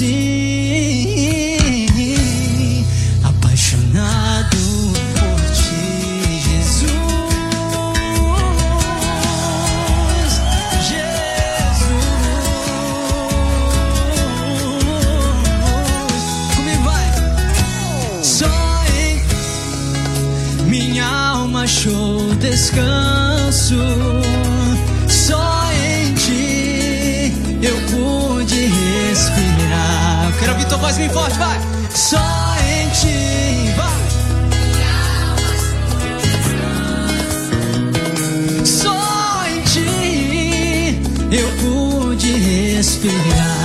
assim, apaixonado por ti, Jesus. Comigo vai. Só em minha alma achou descanso. Só em ti eu pude respirar. Quero ouvir tua voz bem forte, vai. Só em ti, vai. Só em ti eu pude respirar.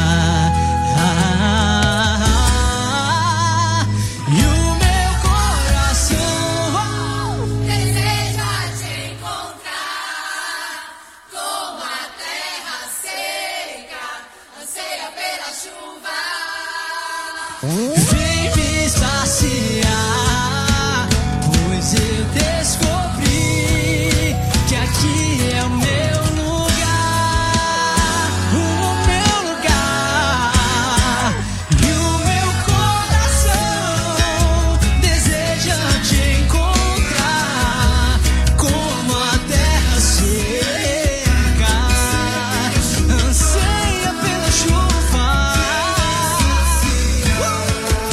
E o meu coração deseja te encontrar, como a terra seca anseia pela chuva. vem me saciar, pois eu descobri que aqui é o meu lugar, o meu lugar. E o meu coração deseja te encontrar, como a terra seca anseia pela chuva.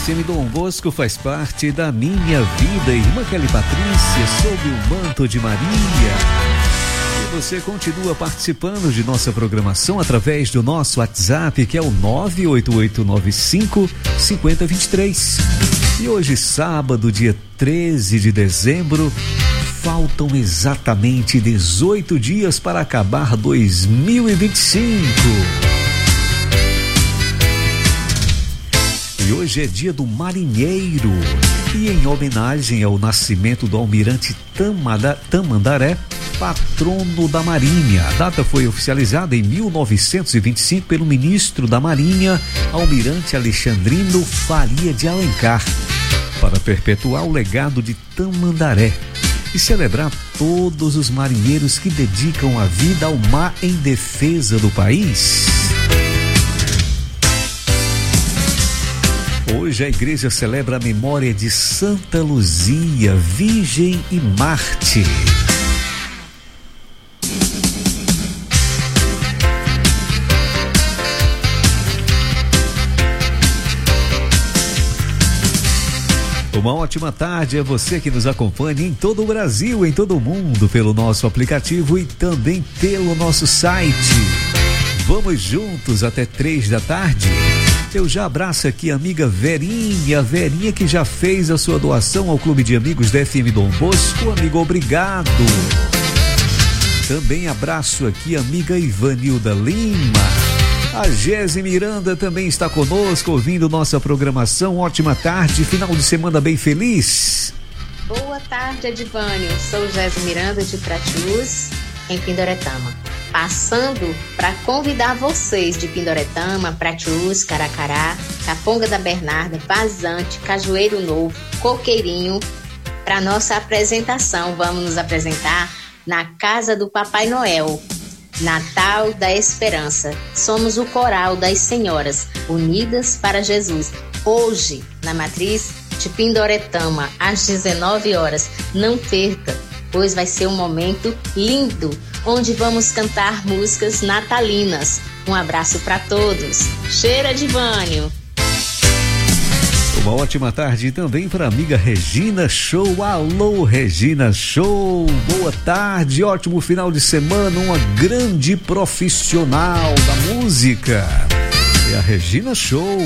FM Dom Bosco faz parte da minha vida. Irmã Kelly Patrícia, sob o manto de Maria. E você continua participando de nossa programação através do nosso WhatsApp, que é o 98895-5023. E hoje, sábado, dia 13 de dezembro, faltam exatamente 18 dias para acabar 2025. E hoje é dia do marinheiro. E em homenagem ao nascimento do almirante Tamandaré, patrono da Marinha. A data foi oficializada em 1925 pelo ministro da Marinha, almirante Alexandrino Faria de Alencar, para perpetuar o legado de Tamandaré e celebrar todos os marinheiros que dedicam a vida ao mar em defesa do país. Hoje a igreja celebra a memória de Santa Luzia, Virgem e Mártir. Uma ótima tarde a você que nos acompanha em todo o Brasil, em todo o mundo, pelo nosso aplicativo e também pelo nosso site. Vamos juntos até 3 da tarde. Eu já abraço aqui a amiga Verinha, que já fez a sua doação ao Clube de Amigos da FM Dom Bosco. Amigo, obrigado. Também abraço aqui a amiga Ivanilda Lima. A Gési Miranda também está conosco, ouvindo nossa programação. Ótima tarde, final de semana bem feliz. Boa tarde, Edivânio. Sou Gési Miranda de Crateús, em Pindoretama. Passando para convidar vocês de Pindoretama, Crateús, Caracará, Caponga da Bernarda, Vazante, Cajueiro Novo, Coqueirinho, para nossa apresentação. Vamos nos apresentar na Casa do Papai Noel, Natal da Esperança. Somos o coral das senhoras unidas para Jesus. Hoje, na matriz de Pindoretama, às 19 horas. Não perca, pois vai ser um momento lindo, onde vamos cantar músicas natalinas. Um abraço para todos. Cheira, Edivânio. Uma ótima tarde também para a amiga Regina Show. Alô, Regina Show. Boa tarde, ótimo final de semana. Uma grande profissional da música. É a Regina Show.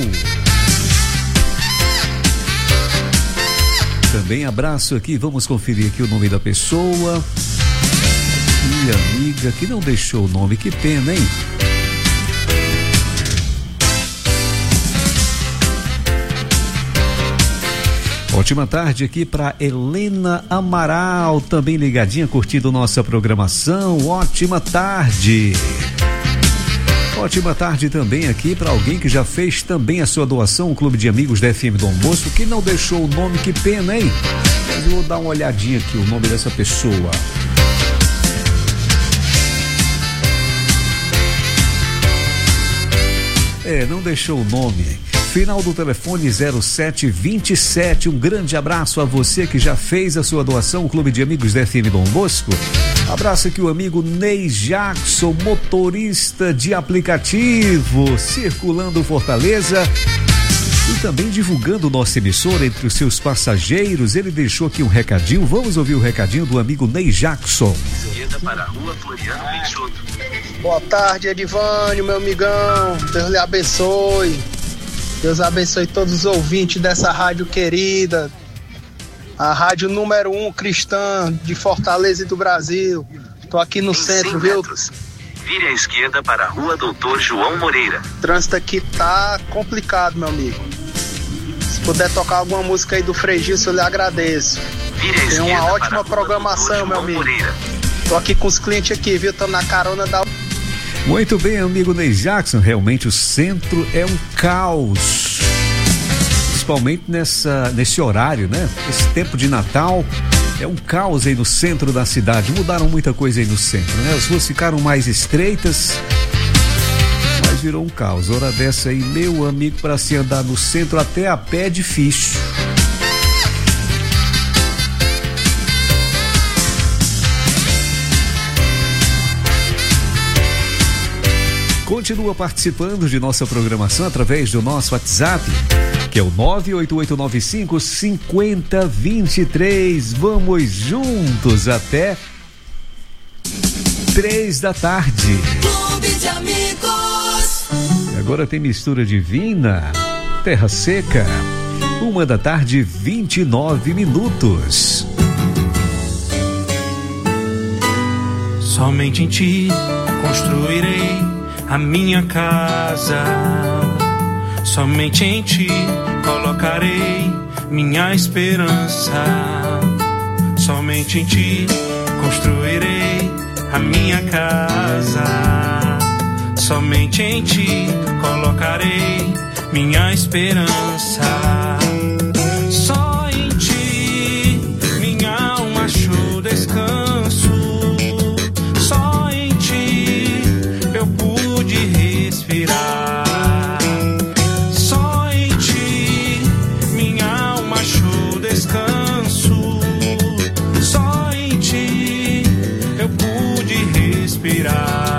Também abraço aqui, vamos conferir aqui o nome da pessoa. E amiga que não deixou o nome, que pena, hein? Ótima tarde aqui para Helena Amaral, também ligadinha, curtindo nossa programação. Ótima tarde. Ótima tarde também aqui para alguém que já fez também a sua doação, o Clube de Amigos da FM Dom Bosco, que não deixou o nome, que pena, hein? Mas eu vou dar uma olhadinha aqui, o nome dessa pessoa. Não deixou o nome. Final do telefone 0727. Um grande abraço a você que já fez a sua doação, o Clube de Amigos da FM Dom Bosco. Abraço aqui o amigo Ney Jackson, motorista de aplicativo, circulando Fortaleza e também divulgando nossa emissora entre os seus passageiros. Ele deixou aqui um recadinho. Vamos ouvir o recadinho do amigo Ney Jackson. Para a rua Floriano Peixoto. Boa tarde, Edivânio, meu amigão. Deus lhe abençoe. Deus abençoe todos os ouvintes dessa rádio querida, a rádio número 1 cristã de Fortaleza e do Brasil. Tô aqui no centro, viu? Vire à esquerda para a rua Doutor João Moreira. O trânsito aqui tá complicado, meu amigo. Se puder tocar alguma música aí do Frei Gilson, eu lhe agradeço. Vire à esquerda. Tem uma ótima programação, meu amigo. Tô aqui com os clientes aqui, viu? Tô na carona da... Muito bem, amigo Ney Jackson, realmente o centro é um caos, principalmente nesse horário, né? Esse tempo de Natal é um caos aí no centro da cidade. Mudaram muita coisa aí no centro, né? As ruas ficaram mais estreitas, mas virou um caos. Hora dessa aí, meu amigo, para se andar no centro até a pé é difícil. continua participando de nossa programação através do nosso WhatsApp, que é o 98895-5023. Vamos juntos até 3 da tarde. Clube de Amigos. Agora tem mistura divina, Terra Seca. 1 da tarde, 29 minutos. Somente em ti construirei a minha casa. Somente em ti colocarei minha esperança. Somente em ti construirei a minha casa. Somente em ti colocarei minha esperança. Só em ti minha alma achou descanso. Só em ti eu pude respirar. Só em ti minha alma achou descanso. Só em ti eu pude respirar.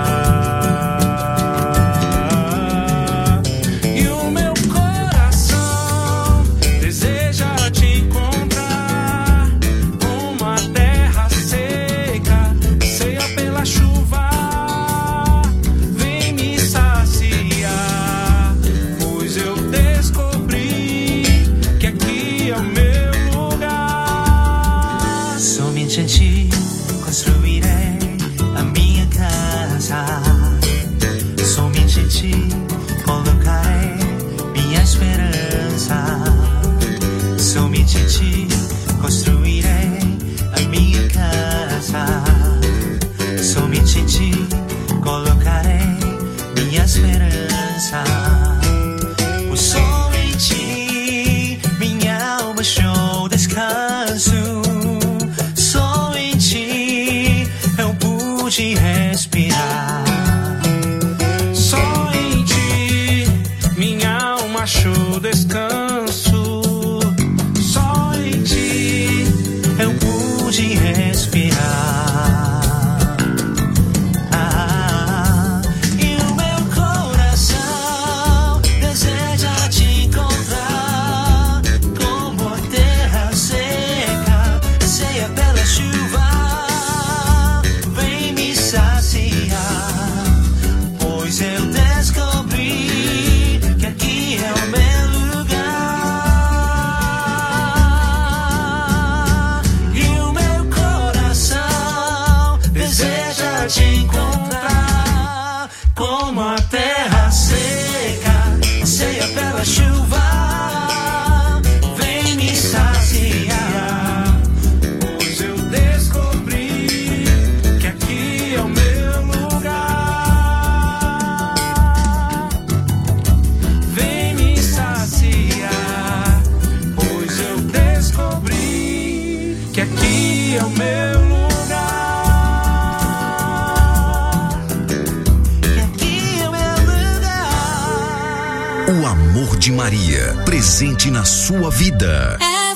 Maria, presente na sua vida.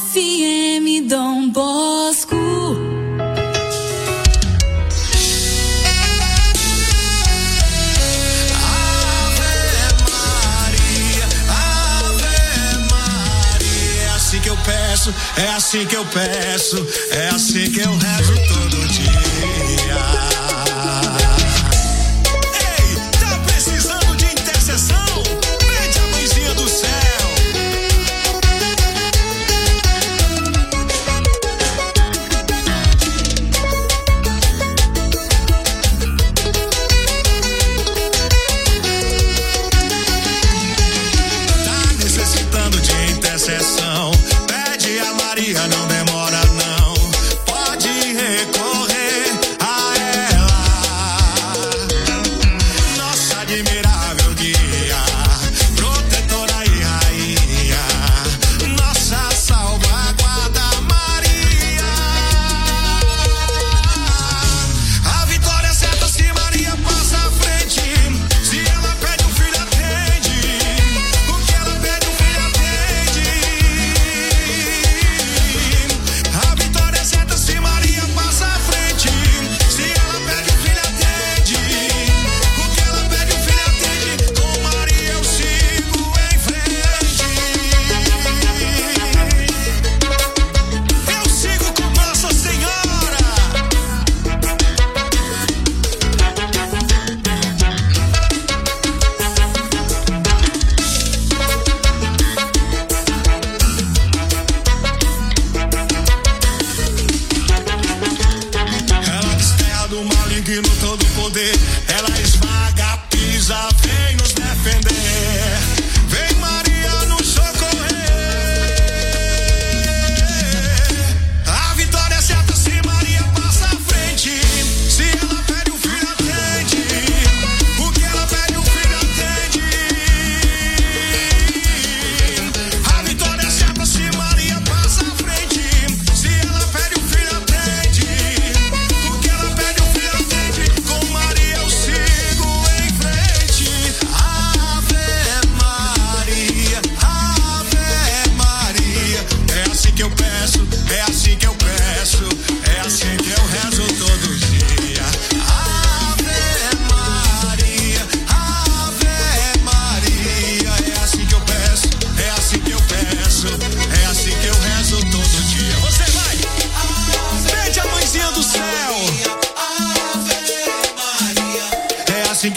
FM Dom Bosco. É assim que eu peço, é assim que eu rezo todo dia. Ei, tá precisando de intercessão? Pede a mãezinha do céu. Tá necessitando de intercessão? Pede a Maria, não demora não. Pode recorrer a ela. Nossa admirável guia, protetora e rainha, nossa salvaguarda Maria. A vitória é certa se Maria passa à frente. Se ela pede um filho, atende. O que ela pede, um filho atende. A vitória é certa se Maria passa à frente. Se ela pede um filho, atende. O que ela pede, um filho atende.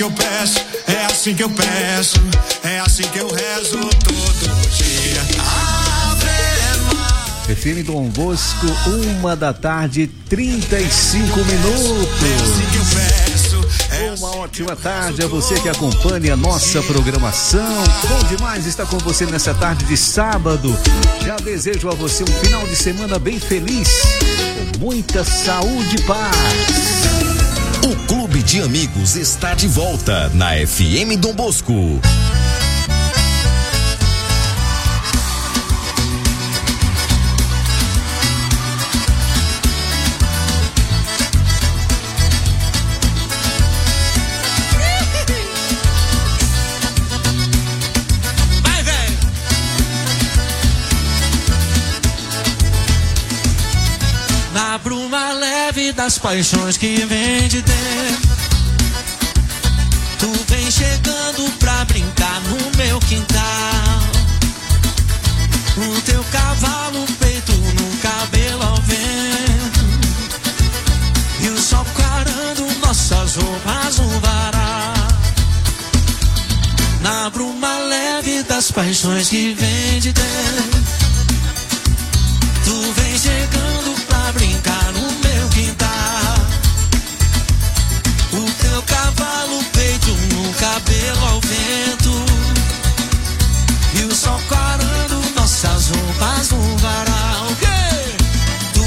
eu peço, é assim que eu peço, é assim que eu rezo todo dia. FM Dom Bosco, 1h30, 35 minutos. Uma ótima tarde a você que acompanha a nossa programação. Bom demais estar com você nessa tarde de sábado. Já desejo a você um final de semana bem feliz, com muita saúde e paz. O Clube de Amigos está de volta na FM Dom Bosco. Na bruma leve das paixões que vem de dentro, tu vem chegando pra brincar no meu quintal. O teu cavalo peito no cabelo ao vento, e o sol clarando nossas roupas no varal. Na bruma leve das paixões que vem de dentro, tu vem chegando pra brincar no meu quintal. O teu cavalo peito no cabelo ao vento, e o sol clarando nossas roupas no varal. Tu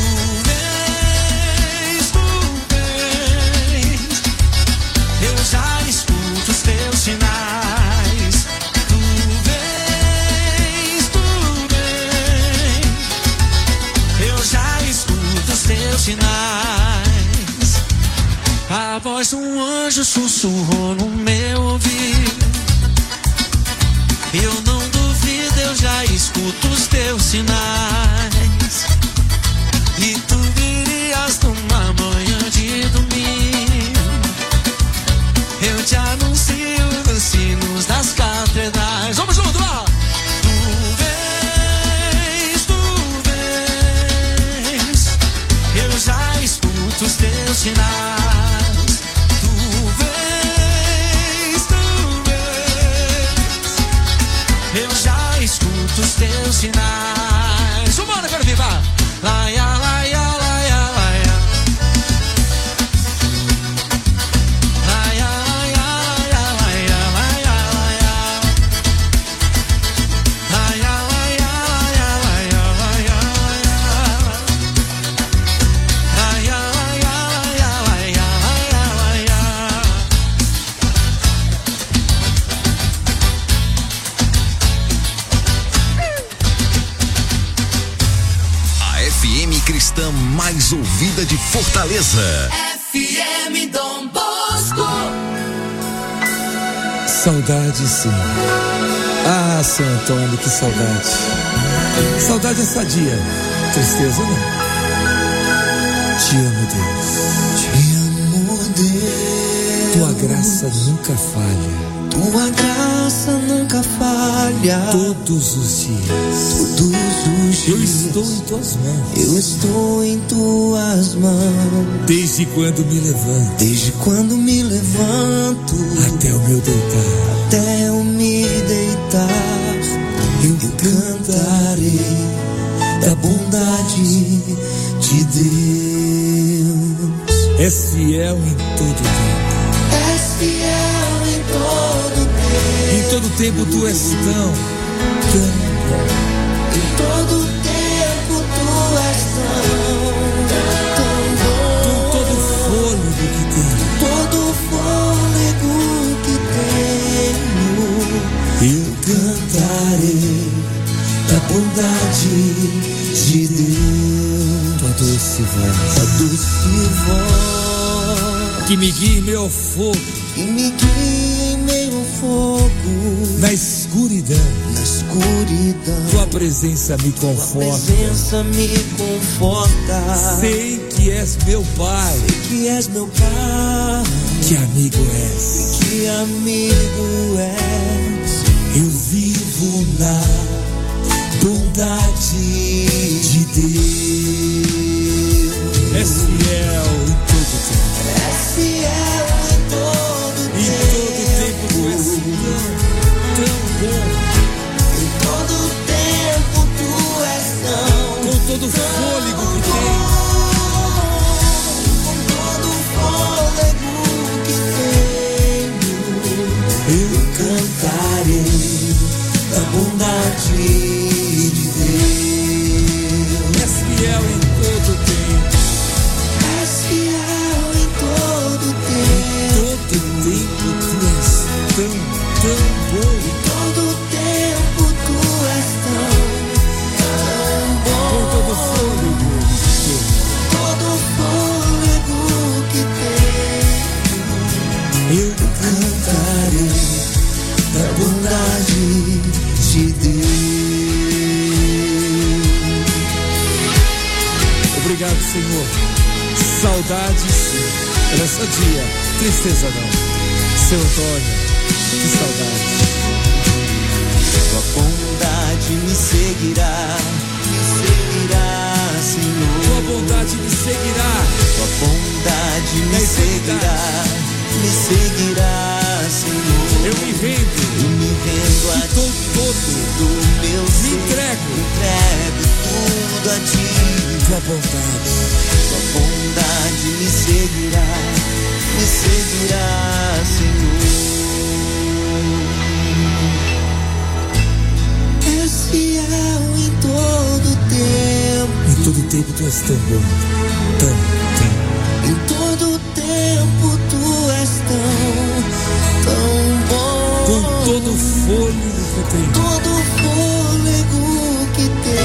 vens, eu já escuto os teus sinais. Tu vens, eu já escuto os teus sinais. A voz de um anjo sussurrou no meu ouvido. Eu não duvido, eu já escuto os teus sinais. E tu virias numa manhã de domingo. Eu te anuncio nos sinos das catedrais. Vamos junto, ó! Eu já escuto os teus sinais. Tu vens, eu já escuto os teus sinais. Vambora, quero viva! Laia, laia, laia, laia. Laia, laia, laia, laia, laia, laia. Laia, laia, laia, laia, laia, laia. FM cristã mais ouvida de Fortaleza. FM Dom Bosco. Saudade, sim. Ah, São Antônio, que saudade. Saudade é sadia, tristeza não. Te amo, Deus. Te amo, Deus. Tua graça nunca falha. Tua graça nunca falha. Todos os dias. Todos os dias. Eu estou em tuas mãos. Eu estou em tuas mãos. Desde quando me levanto. Desde quando me levanto. Até o meu deitar. Até eu me deitar. Eu cantarei da bondade de Deus. És fiel em todo tempo. És fiel em todo tempo. Em todo tempo tu és tão bom. Em todo tempo tu és tão bom. Com todo o fôlego que tenho. Todo o fôlego que tenho. Eu cantarei da bondade de Deus. Tua doce voz. Tua doce voz. Que me guie em meu fogo. Que me guie em meio fogo. Na escuridão. Na escuridão. Tua presença me conforta. Tua presença me conforta. Sei que és meu Pai. Sei que és meu Pai. Que amigo és. Que amigo és. Eu vivo na bondade de Deus. És fiel em todo tempo. És fiel em todo tempo. vontade, sim. Era só dia, tristeza não. Seu Antônio, que saudade. Tua bondade me seguirá, Senhor. Tua bondade me seguirá. Tua bondade me seguirá, Senhor. Eu me rendo a ti, todo meu ser. Me entrego tudo a ti. Tua bondade me seguirá, Senhor. És fiel em todo tempo. Em todo tempo tu és tão bom, tão. Em todo tempo tu és tão bom. Com todo o fôlego que tenho. Todo fôlego que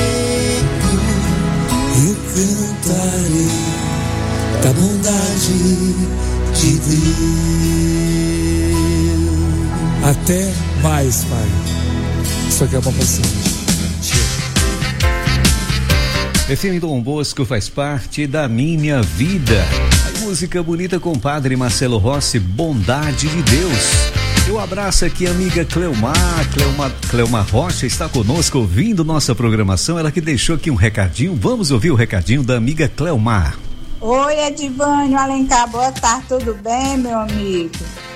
tenho. Eu cantarei da bondade de Deus. Até mais, Pai. Só que é uma paciência. FM Dom Bosco faz parte da minha vida. A música bonita com o padre Marcelo Rossi, Bondade de Deus. Eu abraço aqui a amiga Cleomar Rocha está conosco ouvindo nossa programação. Ela que deixou aqui um recadinho. Vamos ouvir o recadinho da amiga Cleomar. Oi, Edivânio Alencar, boa tarde, tudo bem, meu amigo?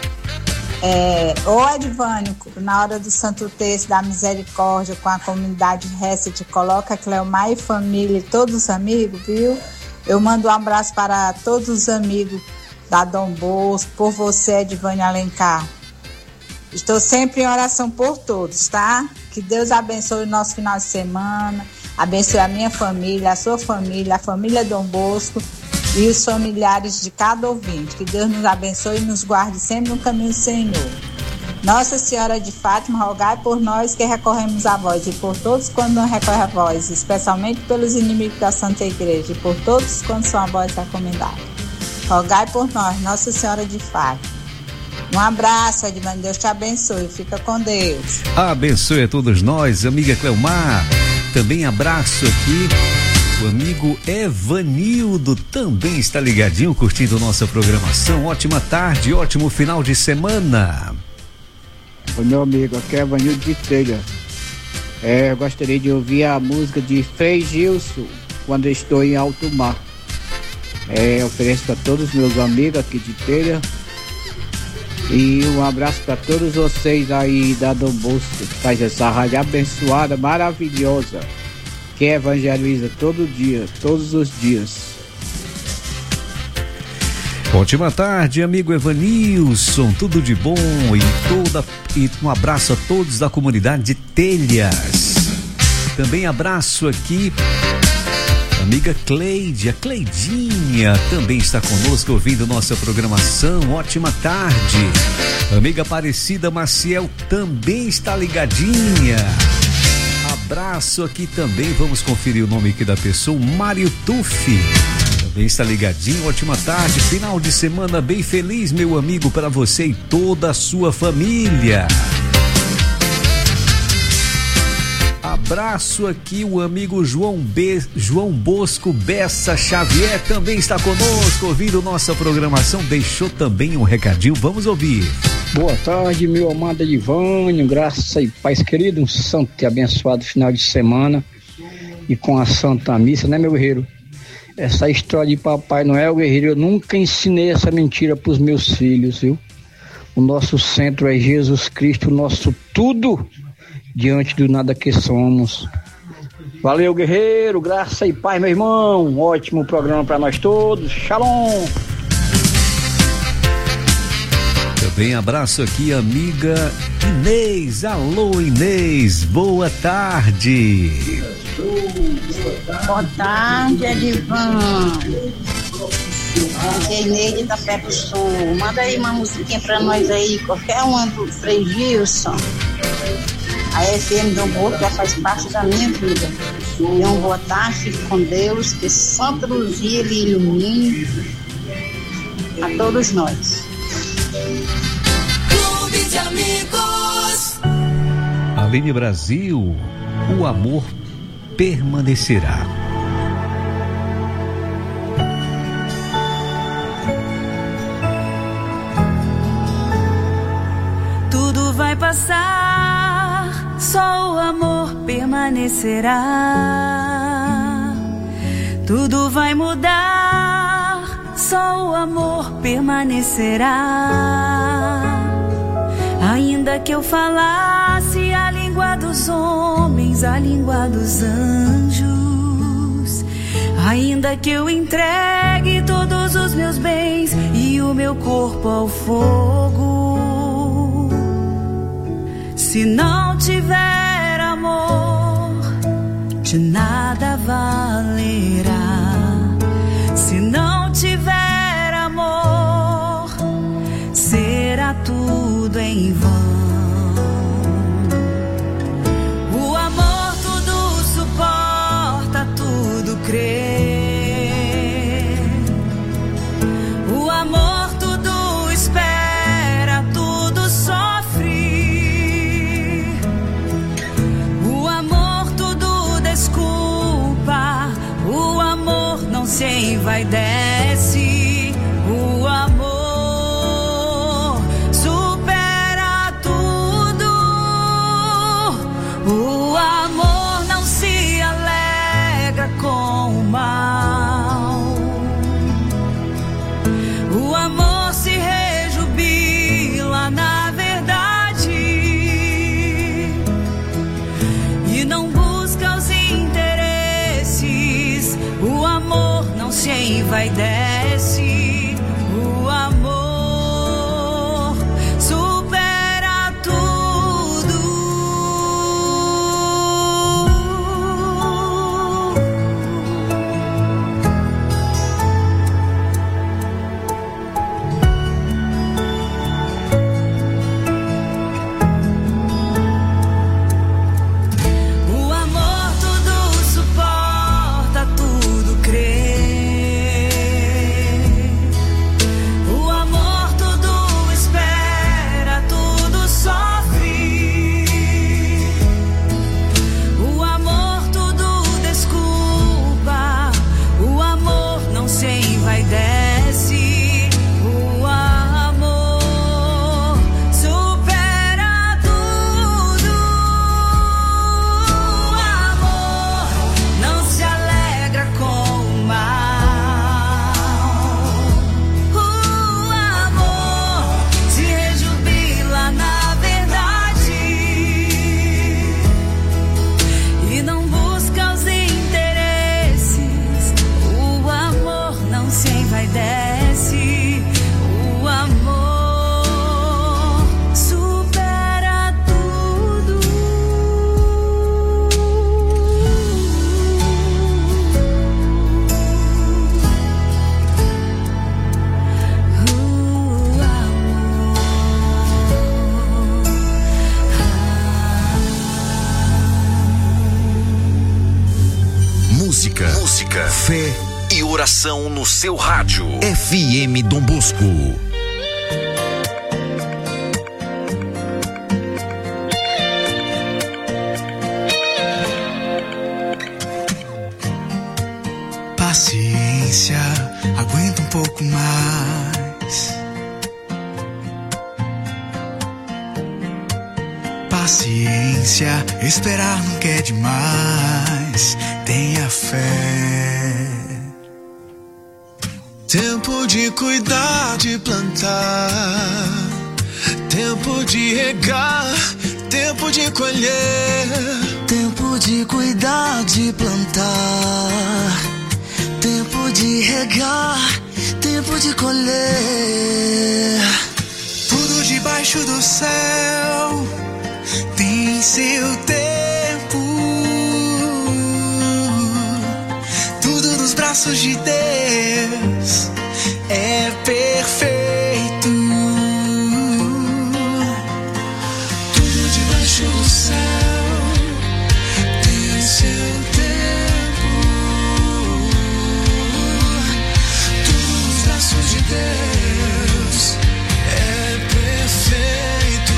Ô Edivânio, na hora do Santo Terço da Misericórdia com a comunidade Reset, coloca Cleomar e família e todos os amigos, viu? Eu mando um abraço para todos os amigos da Dom Bosco, por você, Edivânio Alencar. Estou sempre em oração por todos, tá? Que Deus abençoe o nosso final de semana, abençoe a minha família, a sua família, a família Dom Bosco e os familiares de cada ouvinte. Que Deus nos abençoe e nos guarde sempre no caminho do Senhor. Nossa Senhora de Fátima, rogai por nós que recorremos a vós e por todos quando não recorrem a vós, especialmente pelos inimigos da Santa Igreja e por todos quando são a vós recomendados. Rogai por nós, Nossa Senhora de Fátima. Um abraço, Edmano, Deus te abençoe, fica com Deus. Abençoe a todos nós, amiga Cleomar. Também abraço aqui o amigo Evanildo, também está ligadinho, curtindo nossa programação. Ótima tarde, ótimo final de semana. Oi, meu amigo, aqui é Evanildo de Telha. Eu gostaria de ouvir a música de Frei Gilson, Quando Estou em Alto Mar. Ofereço para todos os meus amigos aqui de Telha. E um abraço para todos vocês aí da Dom Bosco, que faz essa rádio abençoada, maravilhosa, que evangeliza todo dia, todos os dias. Ótima tarde, amigo Evanilson, tudo de bom e um abraço a todos da comunidade de Telhas. Também abraço aqui amiga Cleide, a Cleidinha também está conosco ouvindo nossa programação. Ótima tarde. Amiga Aparecida Maciel também está ligadinha. Abraço aqui também, vamos conferir o nome aqui da pessoa, Mário Tuffi. Também está ligadinho, ótima tarde, final de semana bem feliz, meu amigo, para você e toda a sua família. Abraço aqui o amigo João Bosco Bessa Xavier também está conosco ouvindo nossa programação, deixou também um recadinho, vamos ouvir. Boa tarde, meu amado Edivânio, graça e paz, querido, um santo e abençoado final de semana e com a Santa Missa, né, meu guerreiro? Essa história de Papai Noel, guerreiro, eu nunca ensinei essa mentira pros meus filhos, viu? O nosso centro é Jesus Cristo, o nosso tudo diante do nada que somos. Valeu, guerreiro, graça e paz, meu irmão. Um ótimo programa para nós todos. Shalom. Também abraço aqui, amiga Inês. Alô, Inês, boa tarde. Boa tarde, Edivânio. Aqui é Inês de Itapé do Sul. Manda aí uma musiquinha pra nós aí, qualquer uma do Frei Gilson. A FM Dom Bosco já faz parte da minha vida. Então, boa tarde, fique com Deus, que Santa Luzia lhe ilumine a todos nós. Clube de Amigos. Aline Brasil, o amor permanecerá. vai passar, só o amor permanecerá. Tudo vai mudar, só o amor permanecerá. Ainda que eu falasse a língua dos homens, a língua dos anjos, ainda que eu entregue todos os meus bens e o meu corpo ao fogo, se não tiver amor, de nada valerá. Se não tiver amor, será tudo em vão. O amor tudo suporta, tudo crê. O amor tudo espera, tudo sofre. O amor tudo desculpa, o amor não se envaidece. O amor supera tudo. O amor não se alegra com o mal. O amor se rejubila na verdade e não busca os interesses. O amor não se envaidece. O amor supera tudo. O amor tudo suporta, tudo crê. O amor tudo espera, tudo sofre. O amor tudo desculpa, o amor não se envaidece. O amor supera tudo. O amor não se alegra com o mal. O amor se rejubila na verdade e não busca os interesses. O amor não se envaidece. O amor supera tudo. Música, fé e oração no seu rádio. FM Dom Bosco. Paciência, aguenta um pouco mais. Paciência, esperar nunca é demais. Tenha fé. Tempo de cuidar, de plantar. Tempo de regar, tempo de colher. Tempo de cuidar, de plantar. Tempo de regar, tempo de colher. Tudo debaixo do céu tem seu tempo. Tudo nos braços de Deus é perfeito. Tudo debaixo do céu tem seu tempo. Tudo nos braços de Deus é perfeito.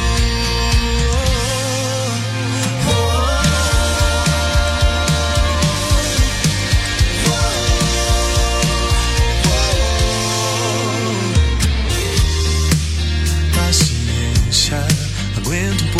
Paciência, aguenta um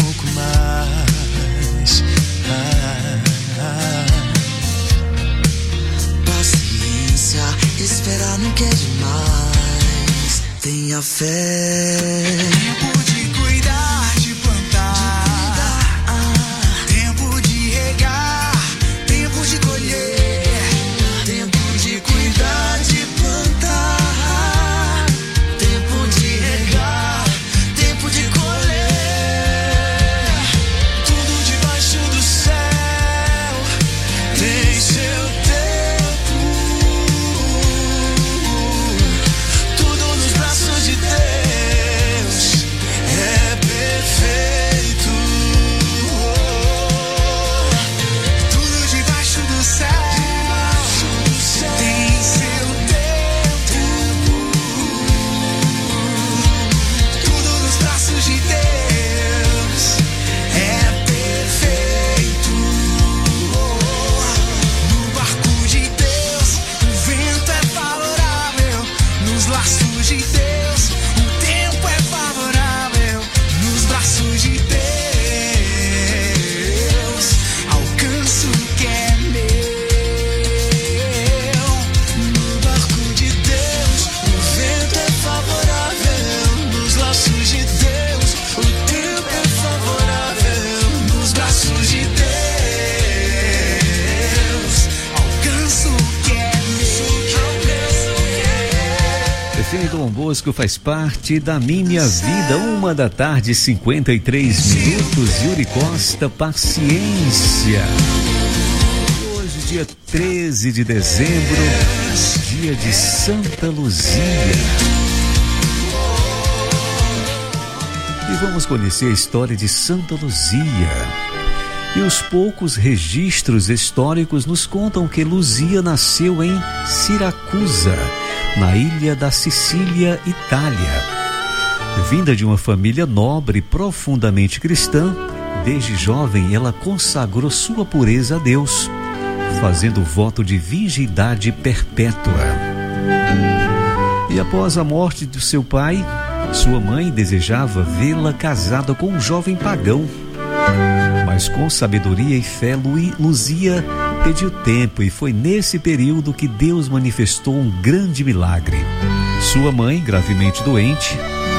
minha fé. Tempo de cuidar, de plantar, tempo de regar, tempo de colher, tempo de cuidar, de plantar, tempo de regar, tempo de colher. Tudo debaixo do céu tem seu tempo. Tudo nos braços de Deus é perfeito. Tudo debaixo do céu tem seu tempo. Tudo nos braços de Deus é perfeito. No barco de Deus o vento é favorável. Nos laços de Deus o tempo é favorável. Nos braços de Deus alcanço o que é meu. No barco de Deus o vento é favorável. Nos laços de Deus o tempo é favorável. Nos braços de Deus alcanço o que é meu. FM Dom Bosco faz parte da minha vida. 1h53. Yuri Costa, paciência. Hoje, dia 13 de dezembro, dia de Santa Luzia. E vamos conhecer a história de Santa Luzia. E os poucos registros históricos nos contam que Luzia nasceu em Siracusa, na ilha da Sicília, Itália. Vinda de uma família nobre profundamente cristã, desde jovem ela consagrou sua pureza a Deus, fazendo voto de virgindade perpétua. E após a morte do seu pai, sua mãe desejava vê-la casada com um jovem pagão. Mas com sabedoria e fé, Luzia pediu tempo, e foi nesse período que Deus manifestou um grande milagre. Sua mãe, gravemente doente,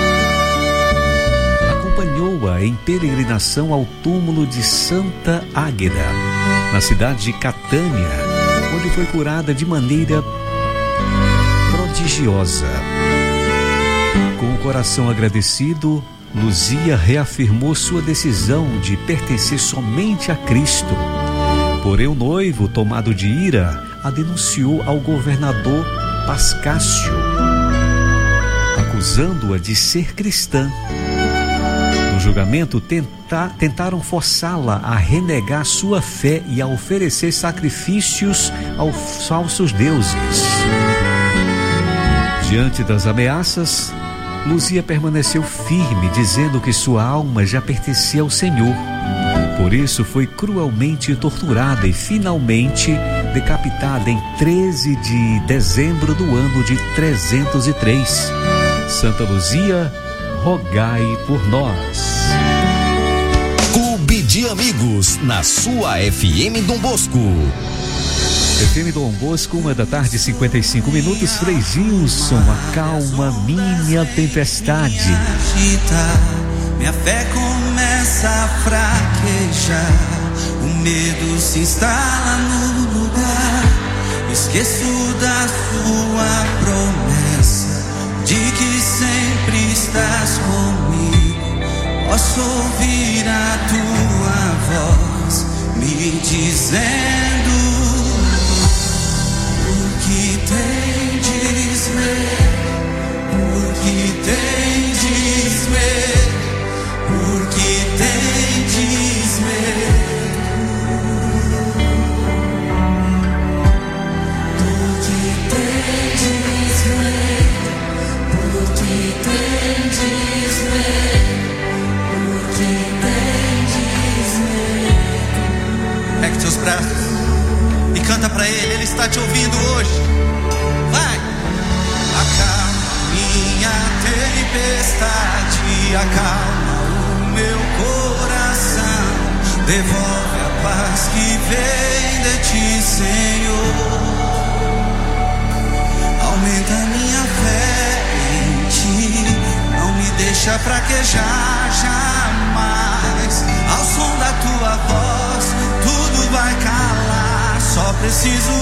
acompanhou-a em peregrinação ao túmulo de Santa Águeda, na cidade de Catânia, onde foi curada de maneira prodigiosa. Com o coração agradecido, Luzia reafirmou sua decisão de pertencer somente a Cristo. Porém, o noivo, tomado de ira, a denunciou ao governador Pascácio, acusando-a de ser cristã. No julgamento, tentaram forçá-la a renegar sua fé e a oferecer sacrifícios aos falsos deuses. Diante das ameaças, Luzia permaneceu firme, dizendo que sua alma já pertencia ao Senhor. Por isso foi cruelmente torturada e finalmente decapitada em 13 de dezembro do ano de 303. Santa Luzia, rogai por nós. Clube de Amigos, na sua FM Dom Bosco. FM Dom Bosco, 1h55. Frei Gilson, acalma minha tempestade. Minha fé começa a fraquejar, o medo se instala no lugar. Esqueço da sua promessa de que sempre estás comigo. Posso ouvir a tua voz me dizendo: por que tendes medo? Por que tendes medo? Por que tendes medo? Por que tendes medo? Por que tendes medo? Por que tendes medo? Pegue seus braços e canta pra Ele está te ouvindo hoje. Vai! Acalma minha tempestade, acalma o meu coração, devolve a paz que vem de ti, Senhor. Aumenta minha fé em ti, deixa fraquejar jamais. Ao som da tua voz, tudo vai calar. Só preciso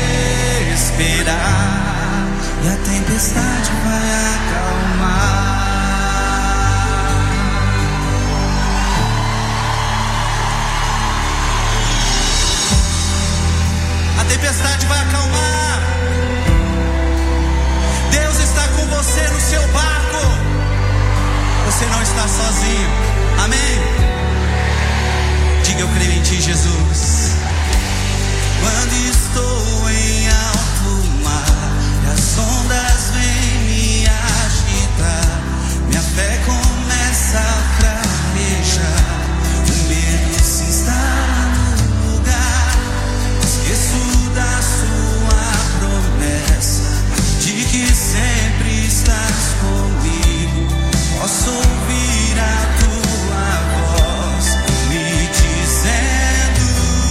esperar e a tempestade vai acalmar. A tempestade vai acalmar. Deus está com você no seu barco. Você não está sozinho. Amém? Diga: eu creio em ti, Jesus. Quando estou em alto mar e as ondas vêm me agitar, minha fé começa a fraquejar, o medo se instala no lugar. Esqueço da sua promessa de que sempre estás comigo. Posso ouvir a tua voz me dizendo: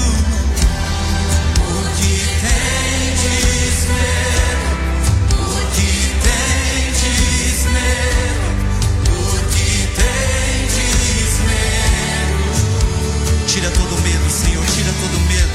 por que tendes medo? Por que tendes medo? Por que tendes medo? Tira todo o medo, Senhor, tira todo o medo.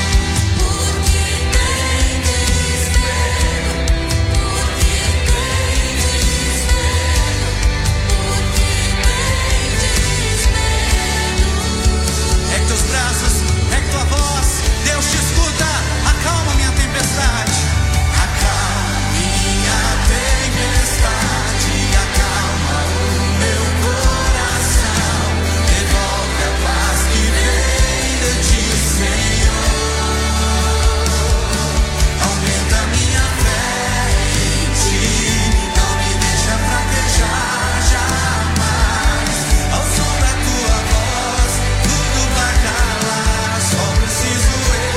Teus braços, ergue tua voz, Deus te escuta. Acalma minha tempestade, acalma minha tempestade, acalma o meu coração, devolve a paz que vem de ti, Senhor. Aumenta minha fé em ti, não me deixa fraquejar jamais. Ao som da tua voz, tudo vai calar, só preciso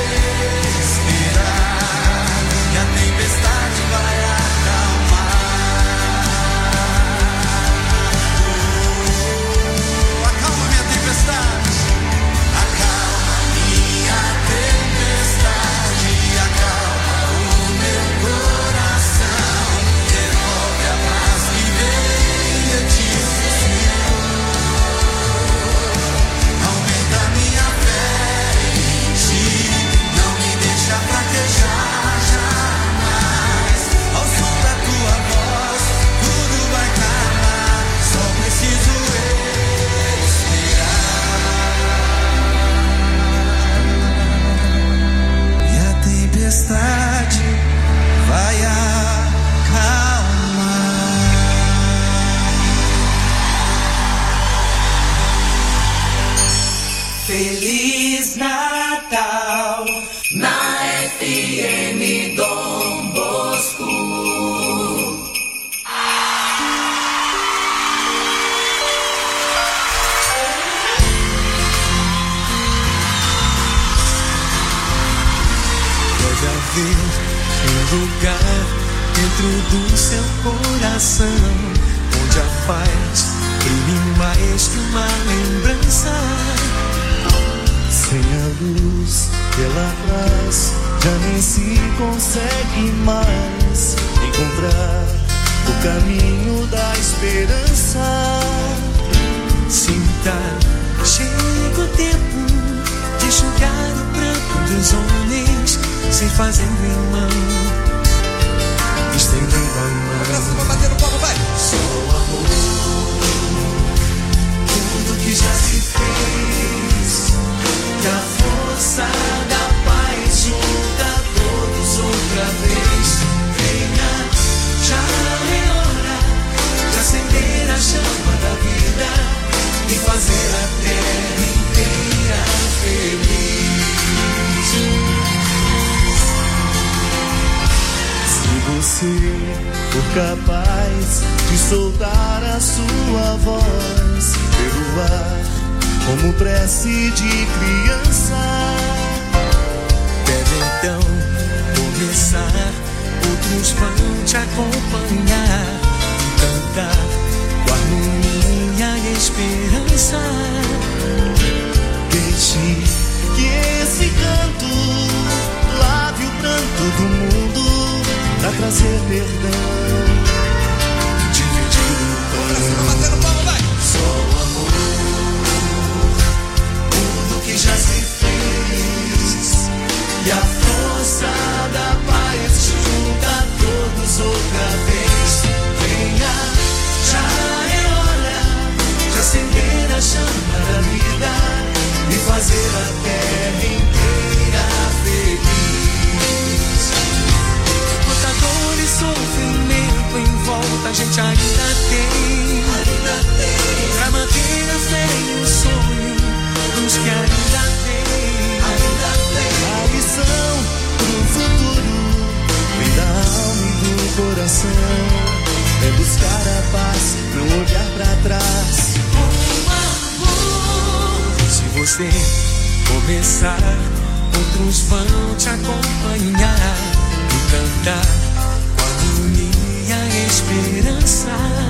esperar e a tempestade vai acalmar. Acalma minha tempestade, acalma minha tempestade, acalma o meu coração, devolve a paz que vem de ti, Senhor. Aumenta minha fé em ti, não me deixa fraquejar jamais. Ao som da tua voz, tudo vai calar, só preciso esperar e a tempestade vai acalmar. Feliz Natal na FM Dom Bosco. Deve haver um lugar dentro do seu coração, onde a paz brilhe mais que uma lembrança. Sem a luz pela trás, já nem se consegue mais encontrar o caminho da esperança. Sinta, chega o tempo de enxugar o pranto dos homens, se fazendo irmão, estendendo a mão. Bater no palco, vai! Só o amor, tudo que já se fez, que a força da paz junta todos outra vez. Venha, já é hora de acender a chama da vida e fazer a terra inteira feliz. Se você for capaz de soltar a sua voz pelo ar, como prece de criança, deve então começar. Outros vão te acompanhar e cantar com harmonia e esperança. Deixe que esse canto lave o pranto do mundo pra trazer perdão. Dividir o pão. você começar, outros vão te acompanhar e cantar com harmonia e esperança.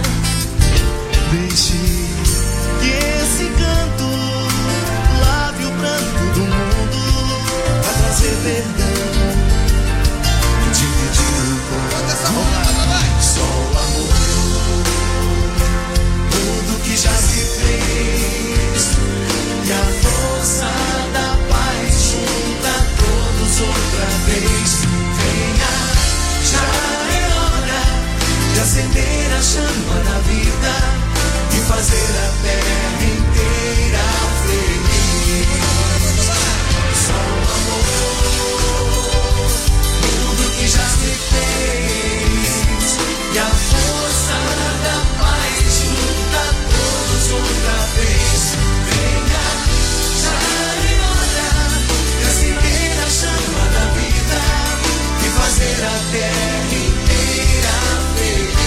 Deixe que esse canto lave o pranto do mundo, vai trazer perdão e dividir o pão. Só o amor, tudo que já se fez, e a força da paz junta todos outra vez. Venha, já é hora de acender a chama da vida e fazer a terra inteira feliz. Só o amor, tudo que já se fez, e a força da paz junta todos outra vez. Venha, já é hora de acender a chama da vida e fazer a terra inteira feliz.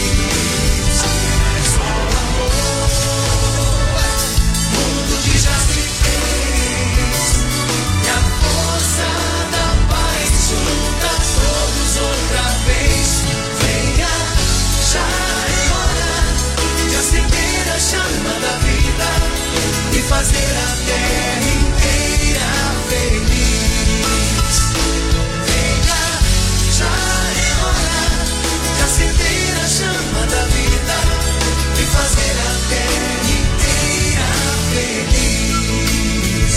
Fazer a terra inteira feliz. Venha, já é hora de acender a chama da vida e fazer a terra inteira feliz.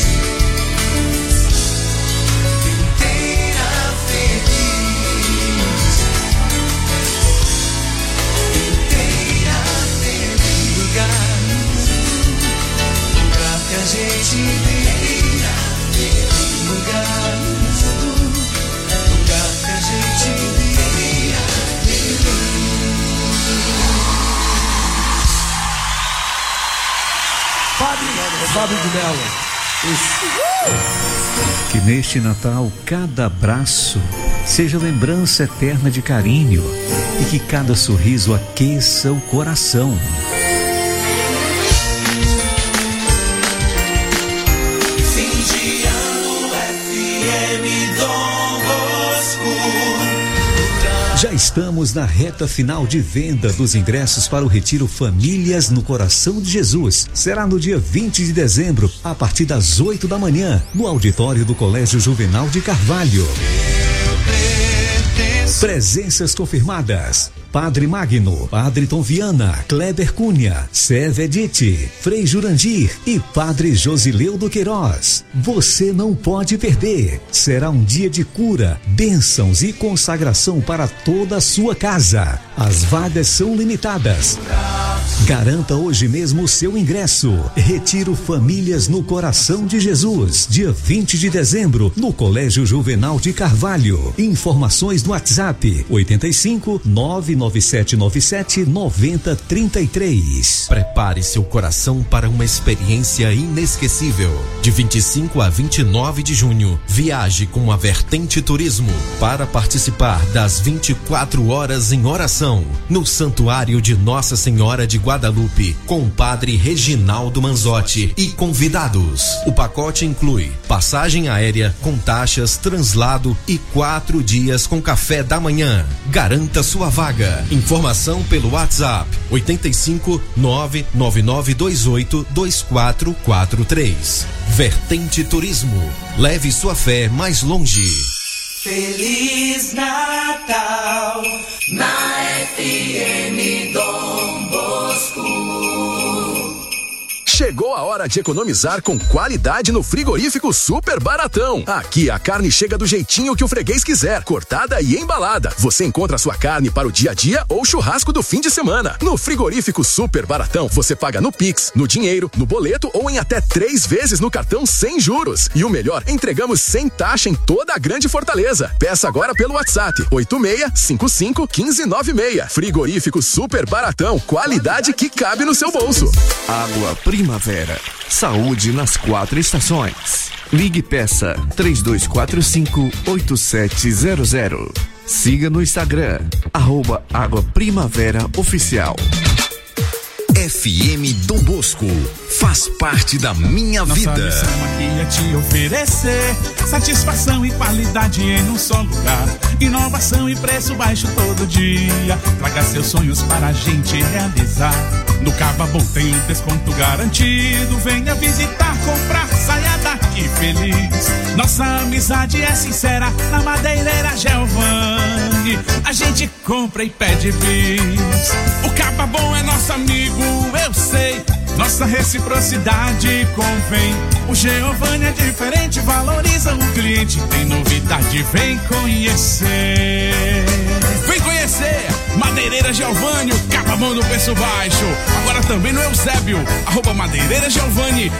Inteira feliz. Inteira feliz. Lugar que a gente deveria ter, lugar que a gente deveria ter. Fábio de Mello. Que neste Natal cada abraço seja lembrança eterna de carinho e que cada sorriso aqueça o coração. Já estamos na reta final de venda dos ingressos para o Retiro Famílias no Coração de Jesus. Será no dia 20 de dezembro, a partir das 8 da manhã, no auditório do Colégio Juvenal de Carvalho. Presenças confirmadas: Padre Magno, Padre Tom Viana, Kleber Cunha, Seve Edith, Frei Jurandir e Padre Josileudo Queiroz. Você não pode perder. Será um dia de cura, bênçãos e consagração para toda a sua casa. As vagas são limitadas. Garanta hoje mesmo o seu ingresso. Retiro Famílias no Coração de Jesus, dia 20 de dezembro, no Colégio Juvenal de Carvalho. Informações no WhatsApp 85 99797 9033. Prepare seu coração para uma experiência inesquecível. De 25 a 29 de junho, viaje com a Vertente Turismo para participar das 24 horas em oração no Santuário de Nossa Senhora de Guadalupe, com o Padre Reginaldo Manzotti e convidados. O pacote inclui passagem aérea com taxas, translado e 4 dias com café da manhã. Garanta sua vaga. Informação pelo WhatsApp 85 99928 2443. Vertente Turismo. Leve sua fé mais longe. Feliz Natal na FM Dom Bosco. Chegou a hora de economizar com qualidade no Frigorífico Super Baratão. Aqui a carne chega do jeitinho que o freguês quiser, cortada e embalada. Você encontra a sua carne para o dia a dia ou churrasco do fim de semana. No Frigorífico Super Baratão, você paga no Pix, no dinheiro, no boleto ou em até 3 vezes no cartão sem juros. E o melhor, entregamos sem taxa em toda a Grande Fortaleza. Peça agora pelo WhatsApp 86551596. Frigorífico Super Baratão, qualidade que cabe no seu bolso. Água Primavera. Saúde nas 4 estações. Ligue e peça 3245-8700. Siga no Instagram, @Água Primavera Oficial. FM Dom Bosco faz parte da minha vida. Nossa missão aqui é te oferecer satisfação e qualidade em um só lugar. Inovação e preço baixo todo dia. Traga seus sonhos para a gente realizar. No Cavabon tem um desconto garantido. Venha visitar, comprar, saia daqui feliz. Nossa amizade é sincera na Madeireira Giovanni. A gente compra e pede bis. O Cavabon é nosso amigo, eu sei. Nossa reciprocidade convém. O Giovanni é diferente, valoriza o cliente. Tem novidade, vem conhecer. Vem conhecer Madeireira Giovanni, o Cavabon do preço baixo. Agora também no Eusébio, @Madeireira Giovanni,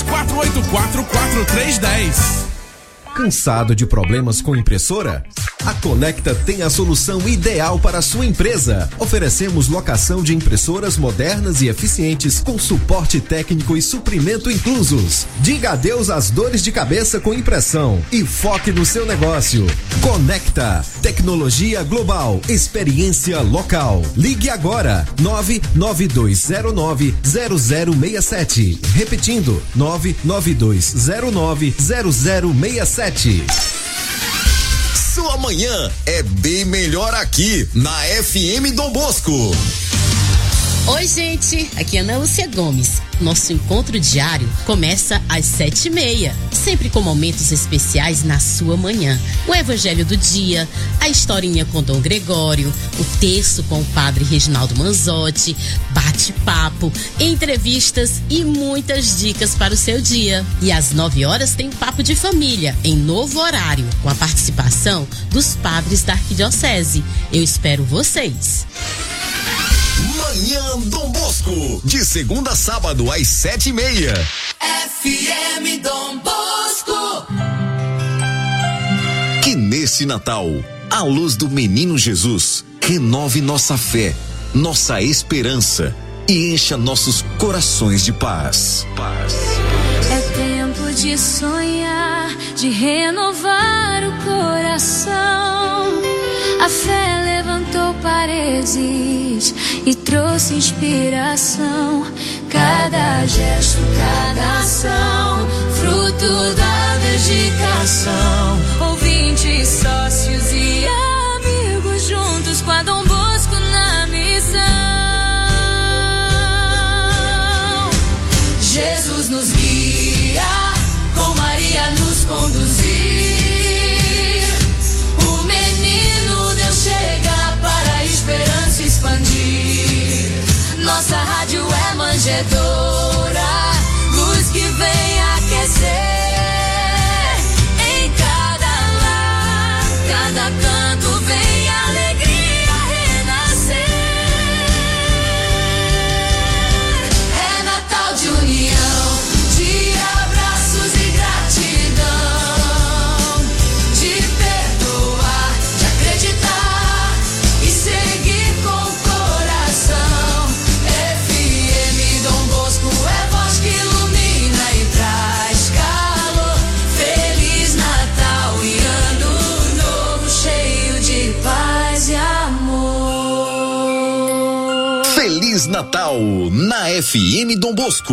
34844310. Cansado de problemas com impressora? A Conecta tem a solução ideal para a sua empresa. Oferecemos locação de impressoras modernas e eficientes com suporte técnico e suprimento inclusos. Diga adeus às dores de cabeça com impressão e foque no seu negócio. Conecta, tecnologia global, experiência local. Ligue agora, 992090067. Repetindo, 992090067. Sua manhã é bem melhor aqui na FM Dom Bosco. Oi, gente, aqui é Ana Lúcia Gomes. Nosso encontro diário começa às 7h30, sempre com momentos especiais na sua manhã. O Evangelho do Dia, a historinha com Dom Gregório, o texto com o Padre Reginaldo Manzotti, bate-papo, entrevistas e muitas dicas para o seu dia. E às 9h tem o Papo de Família, em novo horário, com a participação dos padres da Arquidiocese. Eu espero vocês. Manhã Dom Bosco, de segunda a sábado às 7h30. FM Dom Bosco. Que nesse Natal, a luz do menino Jesus renove nossa fé, nossa esperança e encha nossos corações de paz. É tempo de sonhar, de renovar o coração. A fé levantou paredes e trouxe inspiração. Cada gesto, cada ação, fruto da dedicação. Ouvintes, sócios e amigos juntos com a Dom Bosco na missão. Jesus nos guia, com Maria nos conduzir. O menino Deus chega para a esperança expandir. Nossa rádio é manjedoura, luz que vem aquecer. Em cada lar, cada canto vem alegria renascer. É Natal de união, de abraços e gratidão, de perdoar, de acreditar e seguir com o coração. FM Dom Bosco é voz que ilumina e traz calor. Feliz Natal e ano novo cheio de paz e amor. Feliz Natal na FM Dom Bosco.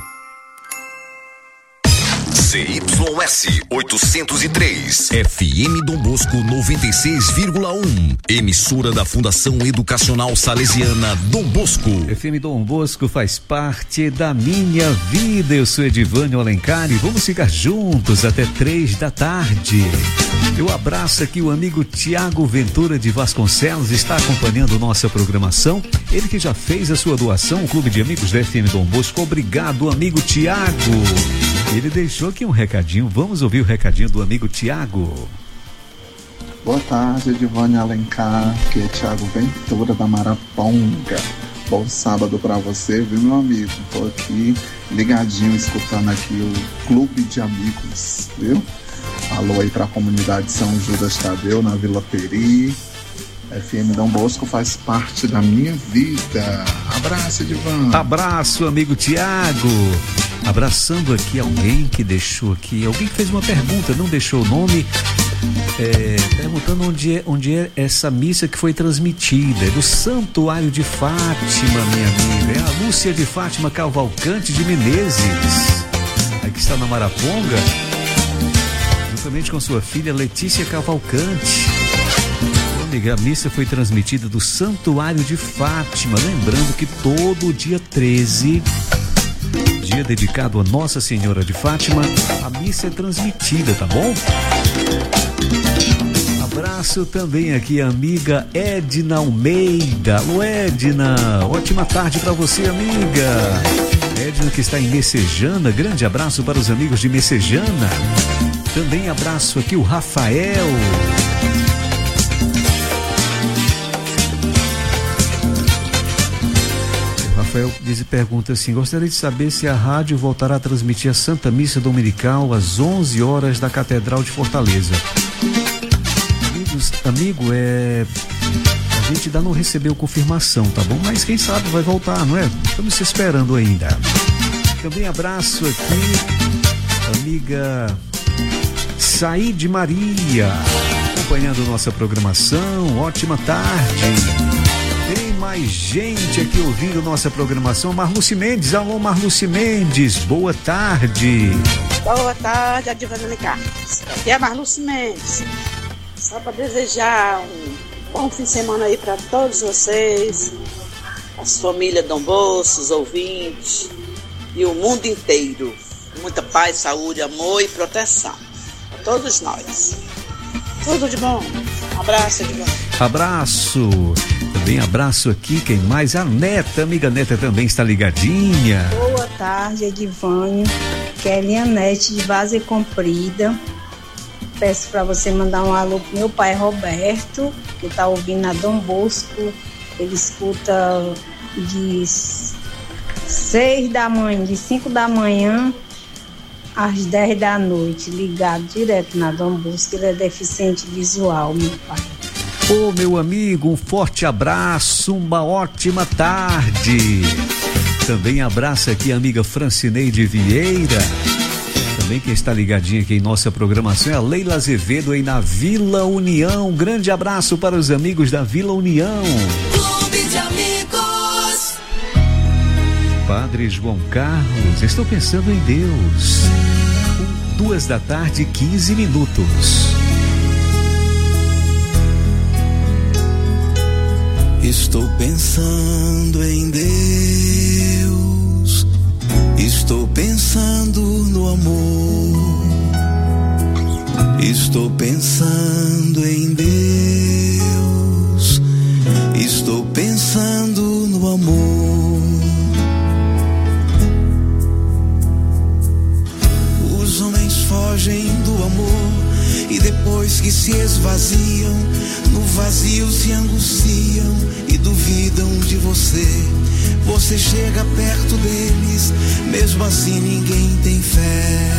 CYS 803, FM Dom Bosco 96,1, emissora da Fundação Educacional Salesiana Dom Bosco. FM Dom Bosco faz parte da minha vida. Eu sou Edivânio Alencar e vamos ficar juntos até 3h. Eu abraço aqui o amigo Tiago Ventura de Vasconcelos, está acompanhando nossa programação. Ele que já fez a sua doação ao Clube de Amigos da FM Dom Bosco. Obrigado, amigo Tiago. Ele deixou aqui um recadinho, vamos ouvir o recadinho do amigo Tiago. Boa tarde, Edivânio Alencar, que é Tiago Ventura da Maraponga. Bom sábado pra você, viu, meu amigo? Tô aqui ligadinho, escutando aqui o Clube de Amigos, viu? Alô aí pra comunidade São Judas Tadeu, na Vila Peri. FM Dom Bosco faz parte da minha vida. Abraço, Edivânio. Abraço, amigo Tiago. Abraçando aqui alguém que deixou aqui, alguém que fez uma pergunta, não deixou o nome. Perguntando onde é essa missa que foi transmitida. É do Santuário de Fátima, minha amiga. É a Lúcia de Fátima Cavalcante de Menezes, aqui está na Maraponga, juntamente com sua filha Letícia Cavalcante. Minha amiga, a missa foi transmitida do Santuário de Fátima. Lembrando que todo dia 13, dia dedicado a Nossa Senhora de Fátima, a missa é transmitida, tá bom? Abraço também aqui a amiga Edna Almeida. Alô, Edna, ótima tarde para você, amiga. Edna que está em Messejana, grande abraço para os amigos de Messejana. Também abraço aqui o Rafael. O Rafael pergunta assim: gostaria de saber se a rádio voltará a transmitir a Santa Missa Dominical às 11 horas da Catedral de Fortaleza. Amigo, a gente ainda não recebeu confirmação, tá bom? Mas quem sabe vai voltar, não é? Estamos se esperando ainda. Também abraço aqui, amiga Saíde Maria, acompanhando nossa programação. Ótima tarde. Tem mais gente aqui ouvindo nossa programação. Marluce Mendes, alô Marluce Mendes, boa tarde. Boa tarde, Adivana Carlos. Aqui é a Marluce Mendes. Só para desejar um bom fim de semana aí para todos vocês, as famílias Dom Bosco, os ouvintes e o mundo inteiro. Muita paz, saúde, amor e proteção a todos nós. Tudo de bom. Abraço, Edivane. Abraço. Também abraço aqui, quem mais? A Neta, amiga Neta também está ligadinha. Boa tarde, Edivane. Kelly Anete de Vaza Comprida. Peço para você mandar um alô pro meu pai Roberto, que tá ouvindo a Dom Bosco. Ele escuta de 5 da manhã às 10 da noite, ligado direto na Dom Bosco. Ele é deficiente visual, meu pai. Ô, meu amigo, um forte abraço, uma ótima tarde. Também abraço aqui a amiga Francineide Vieira. Também quem está ligadinho aqui em nossa programação é a Leila Azevedo aí na Vila União. Um grande abraço para os amigos da Vila União. Clube de Amigos. Padre João Carlos, estou pensando em Deus. 2 da tarde, 15 minutos. Estou pensando em Deus. Estou pensando no amor. Estou pensando em Deus. Estou pensando no amor. Os homens fogem do amor e depois que se esvaziam, no vazio se angustiam e duvidam de você. Você chega perto deles, mesmo assim ninguém tem fé.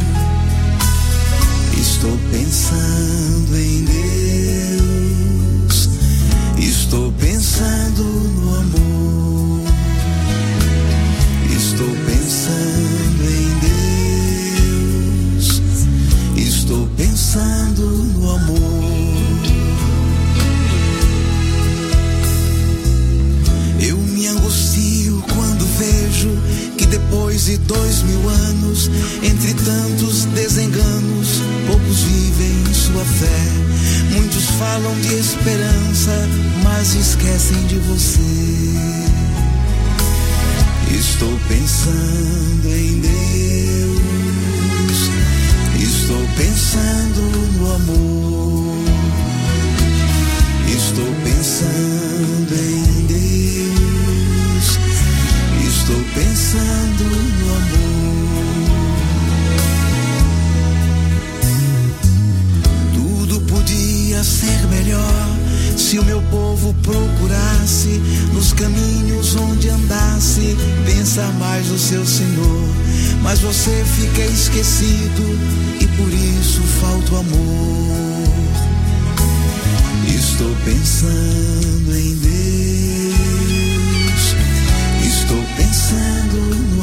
Estou pensando em Deus. Estou pensando no amor. Estou pensando em Deus. Estou pensando no amor. Eu me angustio quando vejo que depois de 2000 anos, entre tantos desenganos, poucos vivem sua fé. Muitos falam de esperança, mas esquecem de você. Estou pensando em Deus. Estou pensando no amor. Estou pensando em Deus. Estou pensando no amor. Tudo podia ser melhor se o meu povo procurasse nos caminhos onde andasse pensar mais no seu Senhor. Mas você fica esquecido e por isso falta o amor. Estou pensando em Deus. Estou pensando no